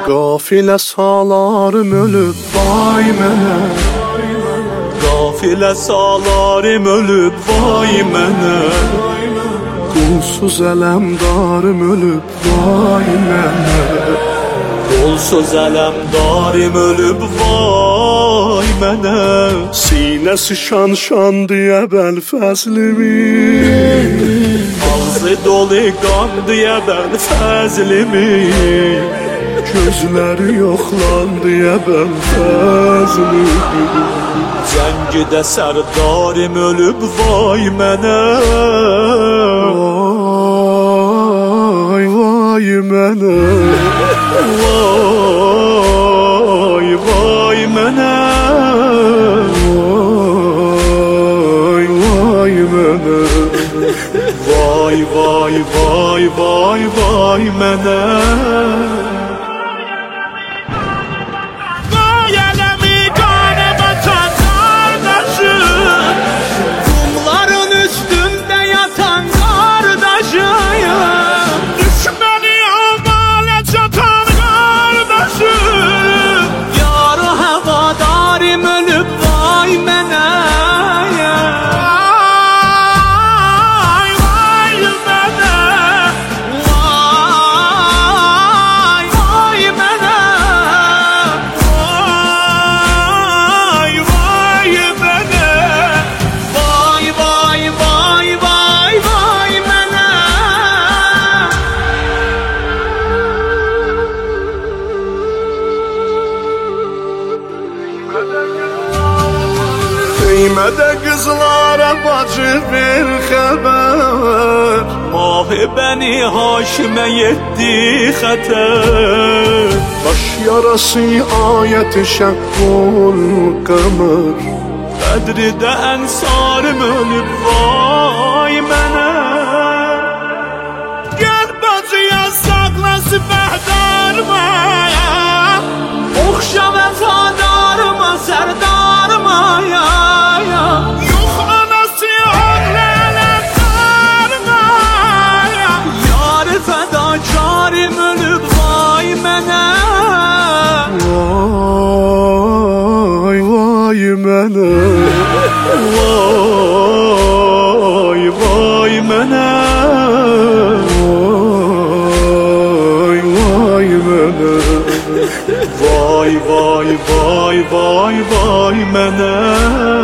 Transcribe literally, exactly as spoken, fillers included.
Qafilə salarım ölüb vay mənə, Qafilə salarım ölüb vay mənə, Qulsuz ələmdarım ölüb vay mənə, Qulsuz ələmdarım ölüb vay mənə. Sinəsi şan şan deyə bəl fəzlimin, Ağzı dolu qan deyə bəl fəzlimin, gözləri yoxlan deyə bəl fəzlimin. Cəngidə sərdarım ölüb vay mənə, Vay vay mənə, Vay vay mənə, Vay vay mənə, Vay vay vay vay vay mənə. Vay ələmi qanə batan qardaşım, Qumların üstündə yatan qardaşım, Düşməni amalə çatan qardaşım, Yarı həvadarim ölüb vay mənə. Deymədə qızlara bacı bir xəbər, Mahi bəni Haşimə yetdi xətər, Baş yarası ayət-i şəqqul qəmər, Bədridə ənsarım ölüb vay mənə. Gəl bacıya saqlası bəhdarıma, Oxşa vəfadarıma, sərdarıma ya, ya. Yox anası ağlələdarıma ya, Yarı fədakarım ölüb vay mənə. Vay vay mənə, Vay vay mənə, Vay vay mənə, Vay vay vay vay vay mənə.